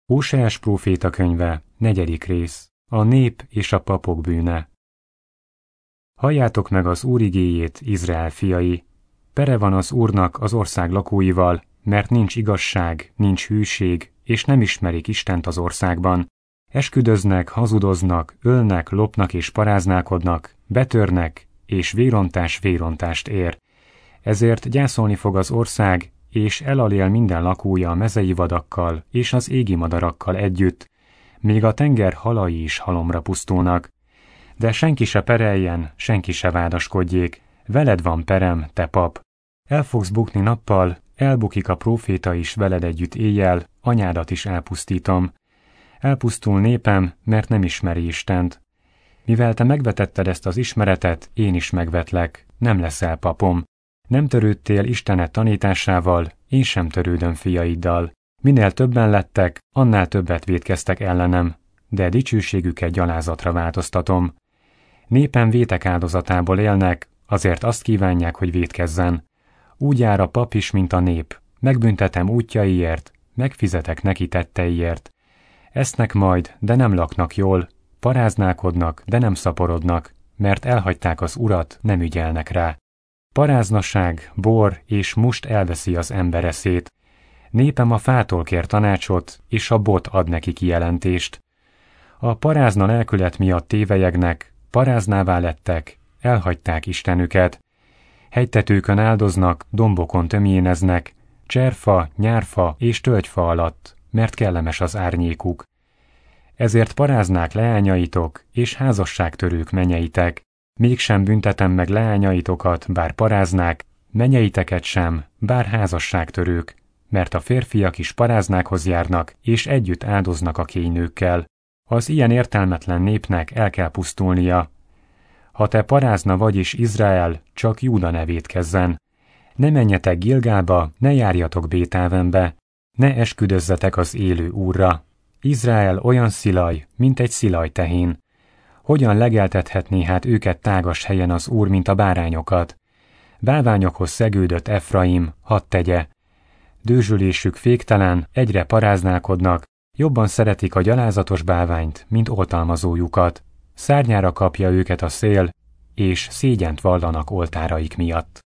Hóseás próféta könyve, 4. rész. A nép és a papok bűne. Halljátok meg az Úr igéjét, Izrael fiai! Pere van az Úrnak az ország lakóival, mert nincs igazság, nincs hűség, és nem ismerik Istent az országban. Esküdöznek, hazudoznak, ölnek, lopnak és paráználkodnak, betörnek, és vérontást ér. Ezért gyászolni fog az ország, és elalél minden lakója a mezei vadakkal és az égi madarakkal együtt, még a tenger halai is halomra pusztulnak. De senki se pereljen, senki se vádaskodjék, veled van perem, te pap. El fogsz bukni nappal, elbukik a próféta is veled együtt éjjel, anyádat is elpusztítom. Elpusztul népem, mert nem ismeri Istent. Mivel te megvetetted ezt az ismeretet, én is megvetlek, nem leszel papom. Nem törődtél Istenet tanításával, én sem törődöm fiaiddal. Minél többen lettek, annál többet vétkeztek ellenem, de dicsőségüket gyalázatra változtatom. Népem vétek áldozatából élnek, azért azt kívánják, hogy vétkezzen. Úgy jár a pap is, mint a nép. Megbüntetem útjaiért, megfizetek neki tetteiért. Esznek majd, de nem laknak jól, paráználkodnak, de nem szaporodnak, mert elhagyták az Urat, nem ügyelnek rá. Paráznaság, bor és must elveszi az ember eszét. Népem a fától kér tanácsot, és a bot ad neki kijelentést. A parázna lelkület miatt tévelyegnek, paráznává lettek, elhagyták Istenüket. Hegytetőkön áldoznak, dombokon tömjéneznek, cserfa, nyárfa és tölgyfa alatt, mert kellemes az árnyékuk. Ezért paráznák leányaitok, és házasságtörők menyeitek. Mégsem büntetem meg leányaitokat, bár paráznák, menyeiteket sem, bár házasságtörők, mert a férfiak is paráznákhoz járnak, és együtt áldoznak a kénynőkkel. Az ilyen értelmetlen népnek el kell pusztulnia. Ha te parázna vagy is Izrael, csak Júda ne vétkezzen. Ne menjetek Gilgálba, ne járjatok Bétávenbe, ne esküdözzetek az élő Úrra. Izrael olyan szilaj, mint egy szilajtehén. Hogyan legeltethetné hát őket tágas helyen az Úr, mint a bárányokat? Bálványokhoz szegődött Efraim, hadd tegye. Dőzsülésük féktelen, egyre paráználkodnak, jobban szeretik a gyalázatos bálványt, mint oltalmazójukat. Szárnyára kapja őket a szél, és szégyent vallanak oltáraik miatt.